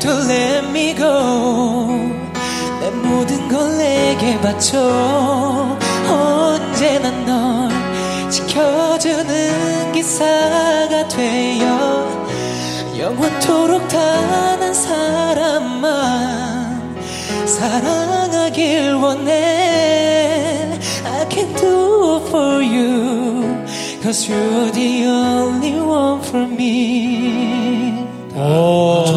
Don't let me go. 내 모든 걸 내게 바쳐. 언제나 널 지켜주는 기사가 되어 영원토록 단 한 사람만 사랑하길 원해. I can do it for you, 'cause you're the only one for me.